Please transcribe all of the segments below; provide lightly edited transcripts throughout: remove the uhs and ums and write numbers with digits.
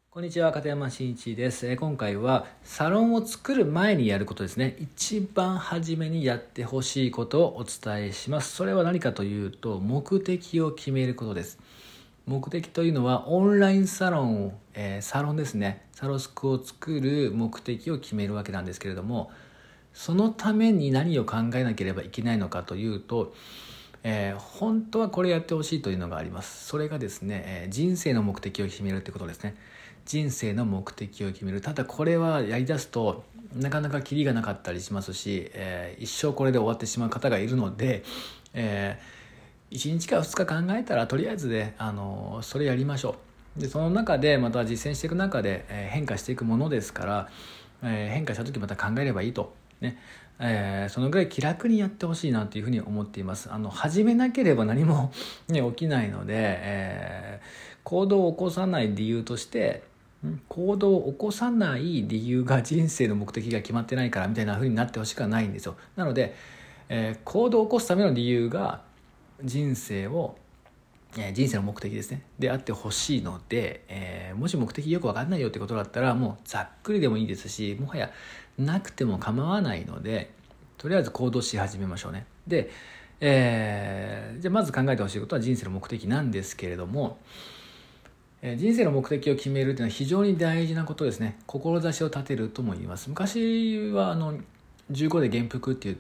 こんにちは、片山真一です。今回はサロンを作る前にやることですね。一番初めにやってほしいことをお伝えします。それは何かというと、目的を決めることです。目的というのはオンラインサロンを、サロンですね。サロスクを作る目的を決めるわけなんですけれども、そのために何を考えなければいけないのかというと、本当はこれやってほしいというのがあります。それがですね、人生の目的を決めるってことですね。人生の目的を決める。ただこれはやりだすとなかなかキリがなかったりしますし、一生これで終わってしまう方がいるので、1日か2日考えたらとりあえずで、それやりましょう。でその中でまた実践していく中で、変化していくものですから、変化した時また考えればいいとね。そのぐらい気楽にやってほしいなというふうに思っています。始めなければ何も、ね、起きないので、行動を起こさない理由として行動を起こさない理由が人生の目的が決まってないからみたいな風になってほしくはないんですよ。なので、行動を起こすための理由が人生の目的ですねであってほしいので、もし目的よく分かんないよってことだったらもうざっくりでもいいですし、もはやなくても構わないので、とりあえず行動し始めましょうね。で、じゃあまず考えてほしいことは人生の目的なんですけれども、人生の目的を決めるというのは非常に大事なことですね。志を立てるとも言います。昔は15で元服って言って、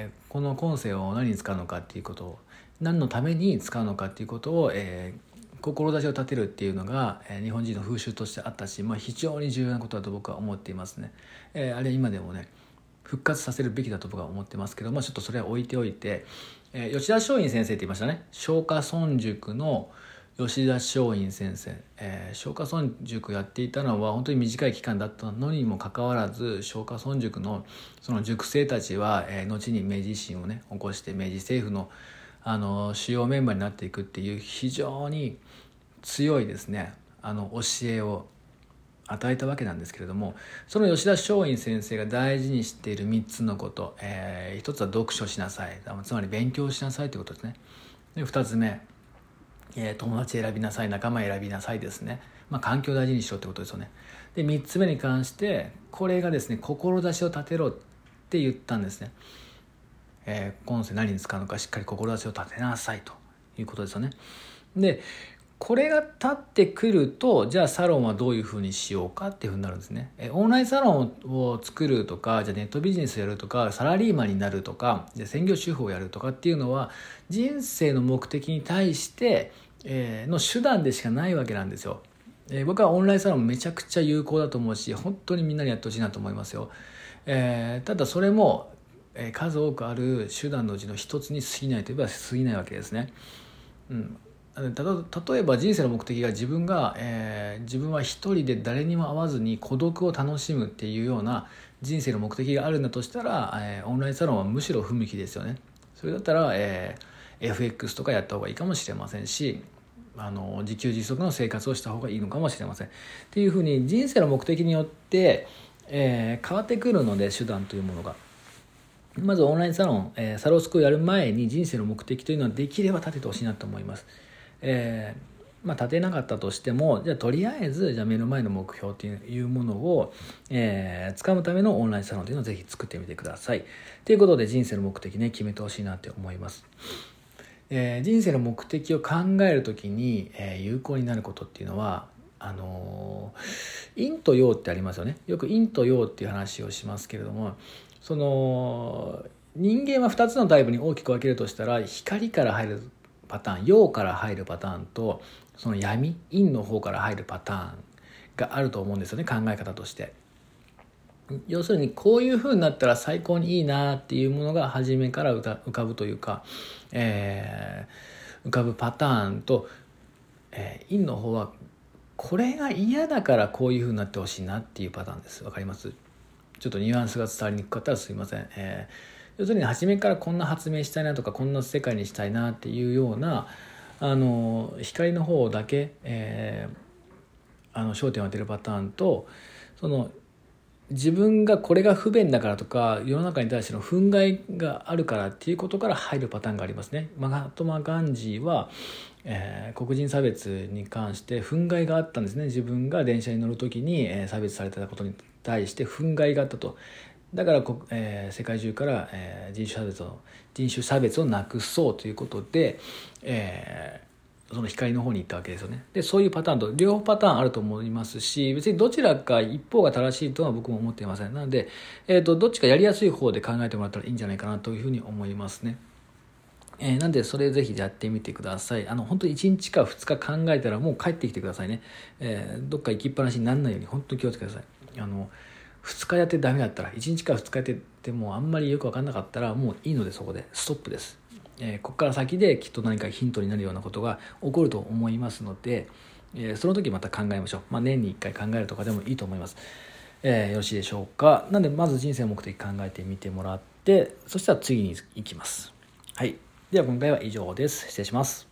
この今世を何に使うのかっていうことを、何のために使うのかっていうことを、志を立てるっていうのが、日本人の風習としてあったし、非常に重要なことだと僕は思っていますね。あれ今でもね復活させるべきだと僕は思ってますけど、ちょっとそれは置いておいて、吉田松陰先生って言いましたね。松下村塾の吉田松陰先生、松下村塾やっていたのは本当に短い期間だったのにもかかわらず、松下村塾のその塾生たちは、後に明治維新をね起こして明治政府の主要メンバーになっていくっていう非常に強いですね教えを与えたわけなんですけれども、その吉田松陰先生が大事にしている3つのこと、1つは読書しなさい、つまり勉強しなさいということですね。で2つ目、友達選びなさい、仲間選びなさいですね。環境を大事にしろってことですよね。で3つ目に関してこれがですね、志を立てろって言ったんですね。今世何に使うのかしっかり志を立てなさいということですよね。でこれが立ってくると、じゃあサロンはどういうふうにしようかっていうふうになるんですね。オンラインサロンを作るとか、じゃあネットビジネスやるとか、サラリーマンになるとか、じゃあ専業主婦をやるとかっていうのは人生の目的に対して、の手段でしかないわけなんですよ。僕はオンラインサロンめちゃくちゃ有効だと思うし、本当にみんなにやってほしいなと思いますよ。ただそれも、数多くある手段のうちの一つに過ぎないといえば過ぎないわけですね。例えば人生の目的が自分は一人で誰にも会わずに孤独を楽しむっていうような人生の目的があるんだとしたら、オンラインサロンはむしろ不向きですよね。それだったら、FX とかやった方がいいかもしれませんし、自給自足の生活をした方がいいのかもしれませんっていうふうに、人生の目的によって、変わってくるので、手段というものがまずオンラインサロン、サロースクをやる前に人生の目的というのはできれば立ててほしいなと思います。立てなかったとしても、じゃあとりあえず目の前の目標というものを、掴むためのオンラインサロンというのをぜひ作ってみてください。ということで人生の目的ね決めてほしいなって思います。人生の目的を考えるときに、有効になることっていうのは陰と陽ってありますよね。よく陰と陽っていう話をしますけれども、その人間は2つのタイプに大きく分けるとしたら、光から入るパターン、陽から入るパターンと、その陰の方から入るパターンがあると思うんですよね、考え方として。要するにこういう風になったら最高にいいなっていうものが初めから浮かぶというか、浮かぶパターンと、陰の方はこれが嫌だからこういう風になってほしいなっていうパターンです。わかります？ちょっとニュアンスが伝わりにくかったらすいません。要するに初めからこんな発明したいなとか、こんな世界にしたいなっていうような光の方だけ、焦点を当てるパターンと、その自分がこれが不便だからとか世の中に対しての憤慨があるからっていうことから入るパターンがありますね。マハトマ・ガンジーは、黒人差別に関して憤慨があったんですね。自分が電車に乗る時に、差別されてたことに対して憤慨があったと。だから世界中から、人種差別をなくそうということで、その光の方に行ったわけですよね。でそういうパターンと両パターンあると思いますし、別にどちらか一方が正しいとは僕も思っていません。なので、どっちかやりやすい方で考えてもらったらいいんじゃないかなというふうに思いますね。なんでそれぜひやってみてください。本当に1日か2日考えたらもう帰ってきてくださいね。どっか行きっぱなしにならないように本当に気をつけてください。2日やってダメだったら、1日か2日やっててもあんまりよく分かんなかったらもういいのでそこでストップです。ここから先できっと何かヒントになるようなことが起こると思いますので、その時また考えましょう。年に1回考えるとかでもいいと思います。よろしいでしょうか。なんでまず人生の目的考えてみてもらって、そしたら次に行きます。はい。では今回は以上です。失礼します。